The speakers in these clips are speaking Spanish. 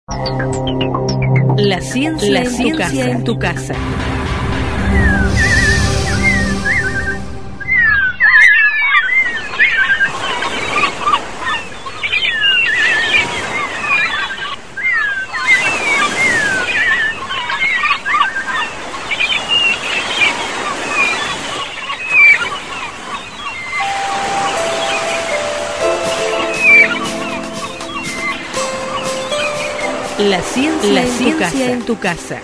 La ciencia en tu casa. La ciencia en tu casa.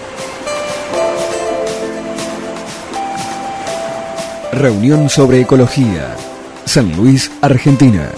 Reunión sobre ecología. San Luis, Argentina.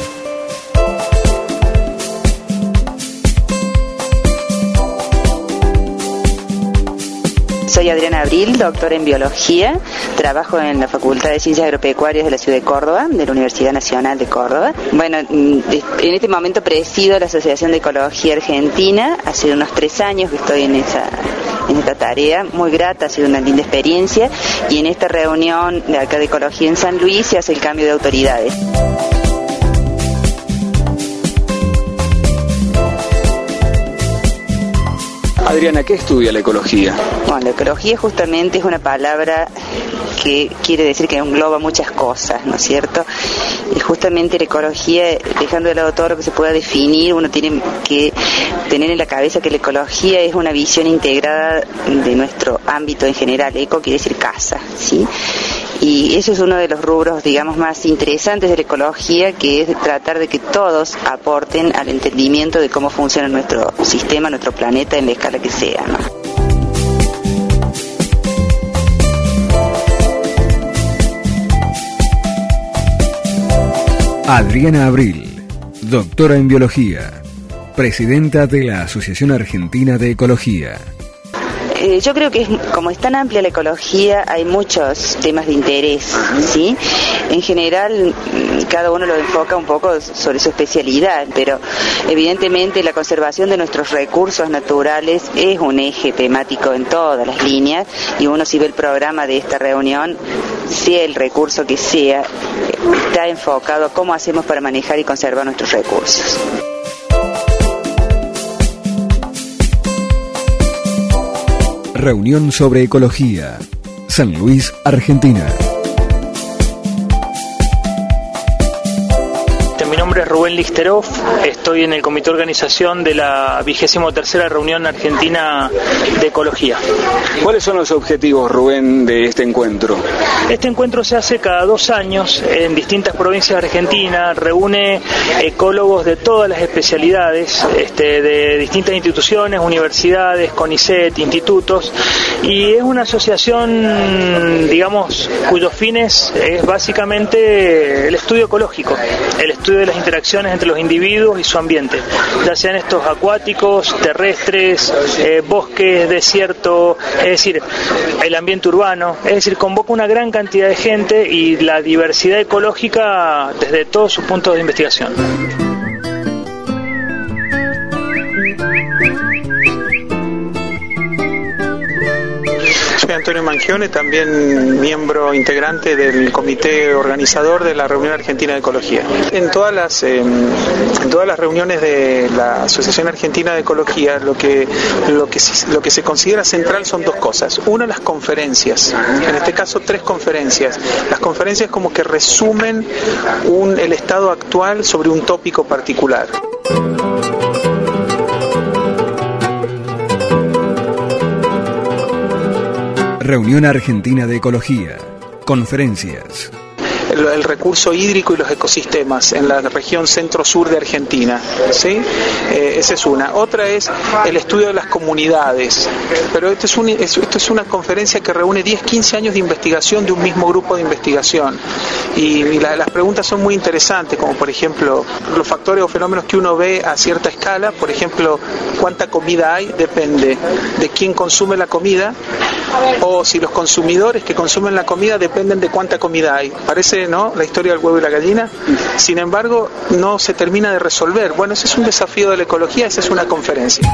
Soy Adriana Abril, doctora en biología. Trabajo en la Facultad de Ciencias Agropecuarias de la Ciudad de Córdoba, de la Universidad Nacional de Córdoba. Bueno, en este momento presido la Asociación de Ecología Argentina. Hace unos 3 años que estoy en esta tarea, muy grata, ha sido una linda experiencia. Y en esta reunión de acá de Ecología en San Luis se hace el cambio de autoridades. Adriana, ¿qué estudia la ecología? Bueno, la ecología justamente es una palabra que quiere decir que engloba muchas cosas, ¿no es cierto? Y justamente la ecología, dejando de lado todo lo que se pueda definir, uno tiene que tener en la cabeza que la ecología es una visión integrada de nuestro ámbito en general. Eco quiere decir casa, ¿sí? Y eso es uno de los rubros, digamos, más interesantes de la ecología, que es tratar de que todos aporten al entendimiento de cómo funciona nuestro sistema, nuestro planeta, en la escala que sea, ¿no? Adriana Abril, doctora en biología, presidenta de la Asociación Argentina de Ecología. Yo creo que como es tan amplia la ecología, hay muchos temas de interés, ¿sí? En general, cada uno lo enfoca un poco sobre su especialidad, pero evidentemente la conservación de nuestros recursos naturales es un eje temático en todas las líneas, y uno, si ve el programa de esta reunión, sea el recurso que sea, está enfocado a cómo hacemos para manejar y conservar nuestros recursos. Reunión sobre ecología. San Luis, Argentina. Mi nombre es Rubén Listerov, estoy en el comité de organización de la 23ª Reunión Argentina de Ecología. ¿Cuáles son los objetivos, Rubén, de este encuentro? Este encuentro se hace cada 2 años en distintas provincias de Argentina, reúne ecólogos de todas las especialidades, de distintas instituciones, universidades, CONICET, institutos, y es una asociación, digamos, cuyos fines es básicamente el estudio ecológico, el estudio de las interacciones entre los individuos y su ambiente, ya sean estos acuáticos, terrestres, bosques, desierto, es decir, el ambiente urbano, es decir, convoca una gran cantidad de gente y la diversidad ecológica desde todos sus puntos de investigación. Soy Antonio Mangione, también miembro integrante del comité organizador de la Reunión Argentina de Ecología. En todas las reuniones de la Asociación Argentina de Ecología, lo que se considera central son 2 cosas. Una, las conferencias, en este caso 3 conferencias. Las conferencias como que resumen el estado actual sobre un tópico particular. Reunión Argentina de Ecología. Conferencias. El recurso hídrico y los ecosistemas en la región centro-sur de Argentina, ¿sí? Esa es una. Otra es el estudio de las comunidades, pero esto es una conferencia que reúne 10-15 años de investigación de un mismo grupo de investigación, y las preguntas son muy interesantes, como por ejemplo los factores o fenómenos que uno ve a cierta escala. Por ejemplo, cuánta comida hay depende de quién consume la comida, o si los consumidores que consumen la comida dependen de cuánta comida hay. Parece, ¿no?, la historia del huevo y la gallina. Sin embargo, no se termina de resolver. Bueno, ese es un desafío de la ecología, esa es una conferencia.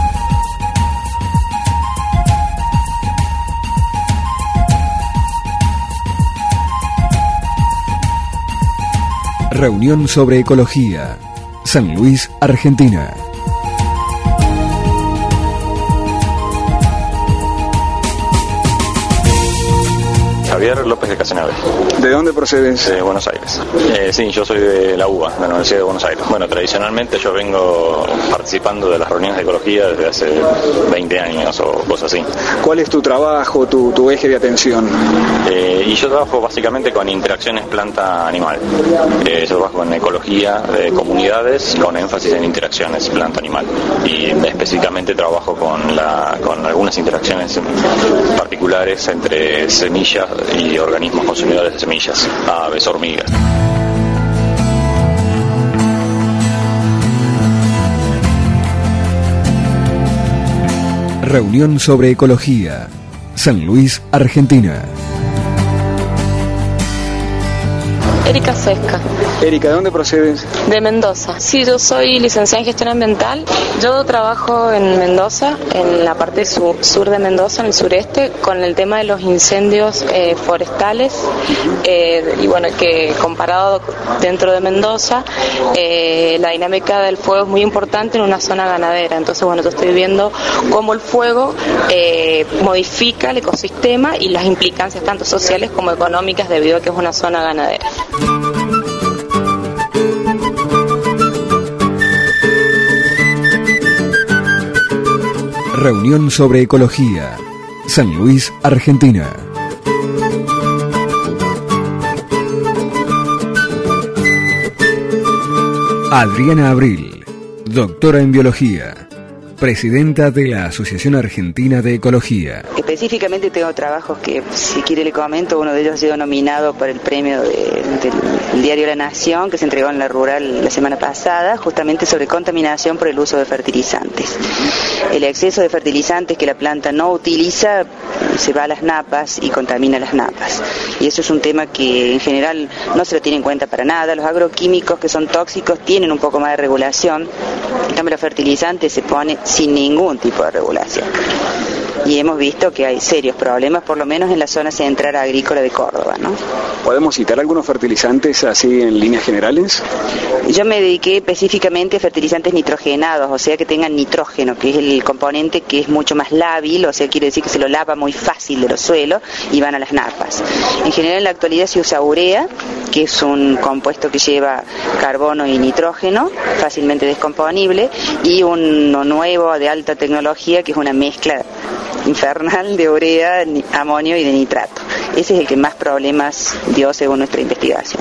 Reunión sobre ecología. San Luis, Argentina. Javier López de Casenave. ¿De dónde procedes? De Buenos Aires. Sí, yo soy de la UBA, de la Universidad de Buenos Aires. Bueno, tradicionalmente yo vengo participando de las reuniones de ecología desde hace 20 años o cosas así. ¿Cuál es tu trabajo, tu eje de atención? Y yo trabajo básicamente con interacciones planta-animal. Yo trabajo en ecología de comunidades con énfasis en interacciones planta-animal. Y específicamente trabajo con algunas interacciones particulares entre semillas y organismos consumidores de semillas, aves, hormigas. Reunión sobre ecología. San Luis, Argentina. Erika Sesca. Erika, ¿de dónde procedes? De Mendoza. Sí, yo soy licenciada en gestión ambiental. Yo trabajo en Mendoza, en la parte sur de Mendoza, en el sureste, con el tema de los incendios forestales. Y bueno, que comparado dentro de Mendoza, la dinámica del fuego es muy importante en una zona ganadera. Entonces, bueno, yo estoy viendo cómo el fuego modifica el ecosistema y las implicancias tanto sociales como económicas debido a que es una zona ganadera. Reunión sobre ecología. San Luis, Argentina. Adriana Abril, doctora en biología, presidenta de la Asociación Argentina de Ecología. Específicamente tengo trabajos que, si quiere le comento, uno de ellos ha sido nominado por el premio del diario La Nación, que se entregó en la Rural la semana pasada, justamente sobre contaminación por el uso de fertilizantes. El exceso de fertilizantes que la planta no utiliza se va a las napas y contamina las napas. Y eso es un tema que en general no se lo tiene en cuenta para nada. Los agroquímicos que son tóxicos tienen un poco más de regulación. En cambio, los fertilizantes se ponen sin ningún tipo de regulación. Y hemos visto que hay serios problemas, por lo menos en la zona central agrícola de Córdoba, ¿no? ¿Podemos citar algunos fertilizantes así en líneas generales? Yo me dediqué específicamente a fertilizantes nitrogenados, o sea que tengan nitrógeno, que es el componente que es mucho más lábil, o sea quiere decir que se lo lava muy fácil de los suelos y van a las napas. En general en la actualidad se usa urea, que es un compuesto que lleva carbono y nitrógeno, fácilmente descomponible, y uno nuevo de alta tecnología que es una mezcla infernal de urea, amonio y de nitrato. Ese es el que más problemas dio según nuestra investigación.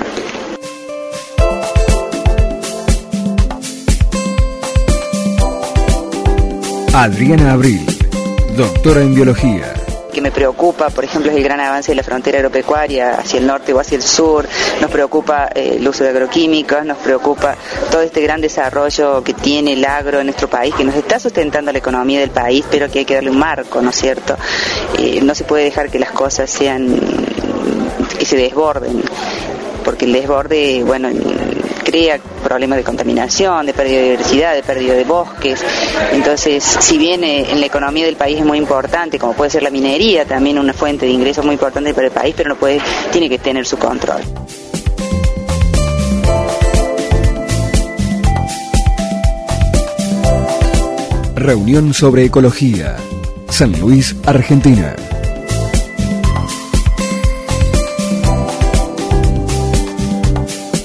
Adriana Abril, doctora en biología. Que me preocupa, por ejemplo, es el gran avance de la frontera agropecuaria hacia el norte o hacia el sur, nos preocupa el uso de agroquímicos, nos preocupa todo este gran desarrollo que tiene el agro en nuestro país, que nos está sustentando la economía del país, pero que hay que darle un marco, ¿no es cierto? No se puede dejar que las cosas que se desborden, porque el desborde, bueno, crea problemas de contaminación, de pérdida de biodiversidad, de pérdida de bosques. Entonces, si bien en la economía del país es muy importante, como puede ser la minería, también una fuente de ingresos muy importante para el país, pero tiene que tener su control. Reunión sobre ecología. San Luis, Argentina.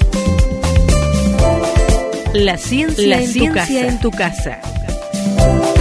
La ciencia en tu casa.